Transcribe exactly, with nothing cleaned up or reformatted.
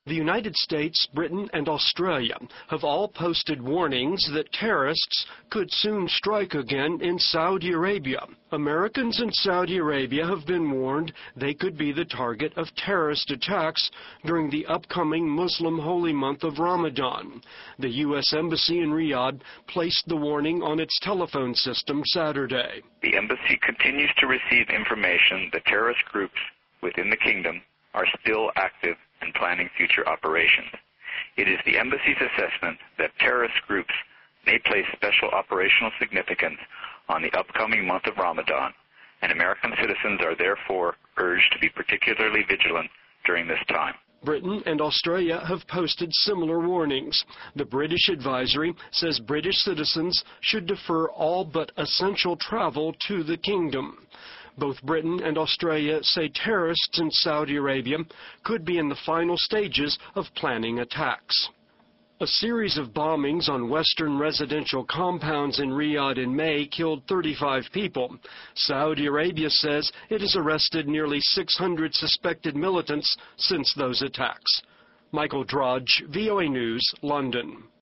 The United States, Britain, and Australia have all posted warnings that terrorists could soon strike again in Saudi Arabia. Americans in Saudi Arabia have been warned they could be the target of terrorist attacks during the upcoming Muslim holy month of Ramadan. The U S Embassy in Riyadh placed the warning on its telephone system Saturday. The embassy continues to receive information that terrorist groups within the kingdom are still active and planning future operations. It is the embassy's assessment that terrorist groups may place special operational significance on the upcoming month of Ramadan, and American citizens are therefore urged to be particularly vigilant during this time. Britain and Australia have posted similar warnings. The British advisory says British citizens should defer all but essential travel to the kingdom. Both Britain and Australia say terrorists in Saudi Arabia could be in the final stages of planning attacks. A series of bombings on western residential compounds in Riyadh in May killed thirty-five people. Saudi Arabia says it has arrested nearly six hundred suspected militants since those attacks. Michael Drudge, V O A News, London.